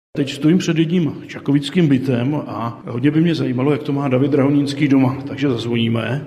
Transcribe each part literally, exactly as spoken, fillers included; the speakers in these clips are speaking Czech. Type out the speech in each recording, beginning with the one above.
Teď stojím před jedním čakovickým bytem a hodně by mě zajímalo, jak to má David Drahonínský doma, takže zazvoníme.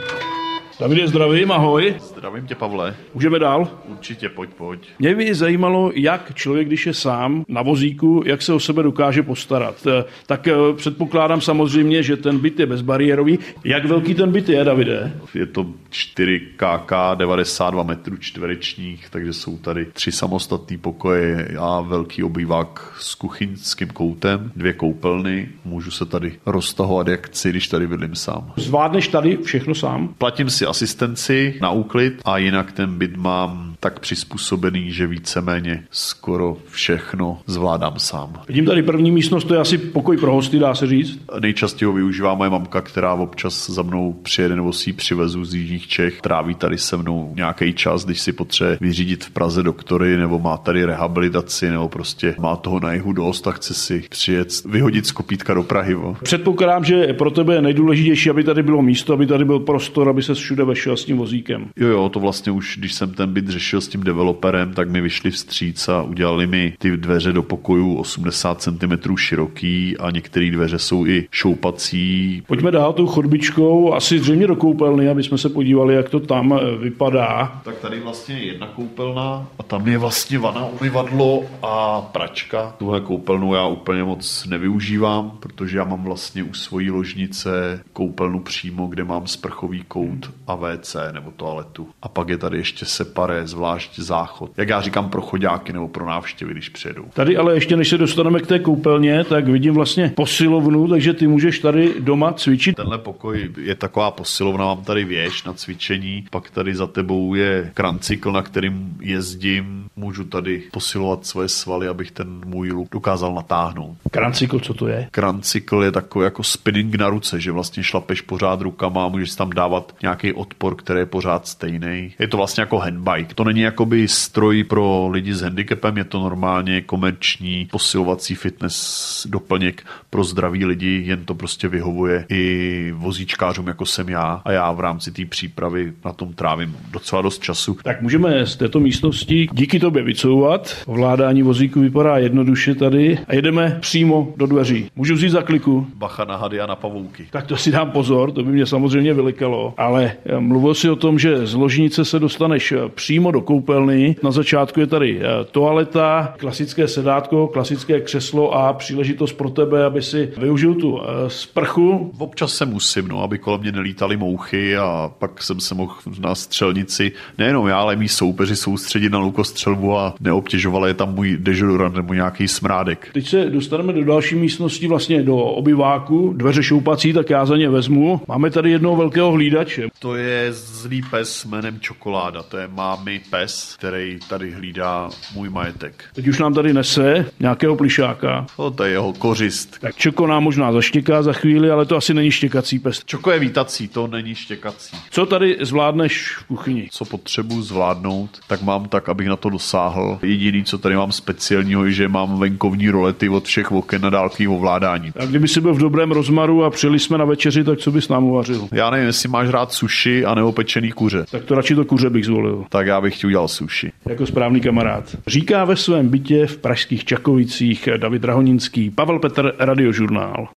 Davide, zdravím, ahoj. Zdravím tě, Pavle. Můžeme dál? Určitě, pojď, pojď. Mě by zajímalo, jak člověk, když je sám na vozíku, jak se o sebe dokáže postarat. Tak předpokládám samozřejmě, že ten byt je bezbariérový. Jak velký ten byt je, Davide? Je to čtyři ká, devadesát dva metrů čtverečních, takže jsou tady tři samostatné pokoje a velký obývák s kuchyňským koutem, dvě koupelny. Můžu se tady roztahovat jak chci, když tady bydlím sám. Zvládneš tady všechno sám? Platím si asistenci na úklid a jinak ten byt mám tak přizpůsobený, že víceméně skoro všechno zvládám sám. Vidím tady první místnost, to je asi pokoj pro hosty, dá se říct. Nejčastěji ho využívá moje mamka, která občas za mnou přijede nebo si ji přivezu z jižních Čech. Tráví tady se mnou nějaký čas, když si potřebuje vyřídit v Praze doktory nebo má tady rehabilitaci nebo prostě má toho na jihu dost a chce si přijet vyhodit z kopítka do Prahy. Bo. Předpokládám, že pro tebe je nejdůležitější, aby tady bylo místo, aby tady byl prostor, aby se všude vešel s tím vozíkem. Jo, jo, to vlastně už, když jsem ten byt řešil s tím developerem, tak mi vyšli vstříc a udělali mi ty dveře do pokoju osmdesát centimetrů široký a některé dveře jsou i šoupací. Pojďme dál tou chodbičkou, asi zřejmě do koupelny, aby jsme se podívali, jak to tam vypadá. Tak tady vlastně je jedna koupelna a tam je vlastně vana, umyvadlo a pračka. Tuhle koupelnu já úplně moc nevyužívám, protože já mám vlastně u svojí ložnice koupelnu přímo, kde mám sprchový kout a vé cé nebo toaletu. A pak je tady ještě separé, zvlášť záchod. Jak já říkám, pro choďáky nebo pro návštěvy, když přijedou. Tady ale ještě než se dostaneme k té koupelně, tak vidím vlastně posilovnu, takže ty můžeš tady doma cvičit. Tenhle pokoj je taková posilovna, mám tady věž na cvičení, pak tady za tebou je krancykl, na kterým jezdím. Můžu tady posilovat svoje svaly, abych ten můj luk dokázal natáhnout. Krancykl, co to je? Krancykl je takový jako spinning na ruce, že vlastně šlapeš pořád rukama a můžeš tam dávat nějaký odpor, který je pořád stejný. Je to vlastně jako handbike. To není jakoby stroj pro lidi s handicapem, je to normálně komerční posilovací fitness doplněk pro zdraví lidi, jen to prostě vyhovuje i vozíčkářům, jako jsem já. A já v rámci té přípravy na tom trávím docela dost času. Tak můžeme z této místnosti díky tobě vycouvat. Ovládání vozíku vypadá jednoduše tady a jedeme přímo do dveří. Můžu vzít za kliku? Bacha na hady a na pavouky. Tak to si dám pozor, to by mě samozřejmě vylikalo. Ale mluvil si o tom, že z ložnice se dostaneš přímo do koupelny. Na začátku je tady toaleta, klasické sedátko, klasické křeslo a příležitost pro tebe, aby si využil tu sprchu. Občas se musím, no, aby kolem mě nelítaly mouchy a pak jsem se mohl na střelnici, nejenom já, ale mý soupeři soustředit na lukostřelbu a neobtěžovali je tam můj dežurant nebo nějaký smrádek. Teď se dostaneme do další místnosti, vlastně do obyváku, dveře šoupací, tak já za ně vezmu. Máme tady jednoho velkého hlídače. To je zlý pes jménem Čokoláda, to je mámy pes, který tady hlídá můj majetek. Teď už nám tady nese nějakého plišáka. To, to je jeho kořist. Tak Čoko nám možná zaštěká za chvíli, ale to asi není štěkací pes. Čoko je vítací, to není štěkací. Co tady zvládneš v kuchyni? Co potřebuji zvládnout, tak mám tak, abych na to dosáhl. Jediný, co tady mám speciálního, je, že mám venkovní rolety od všech oken na dálkový ovládání. A kdyby si byl v dobrém rozmaru a přijeli jsme na večeři, tak co bys nám uvařil? Já nevím, jestli máš rád sushi a neopečený kuře. Tak to radši to kuře bych zvolil. Tak já bych ti udělal sushi. Jako správný kamarád. Říká ve svém bytě v pražských Čakovicích David Drahonínský, Pavel Petr, Radiožurnál.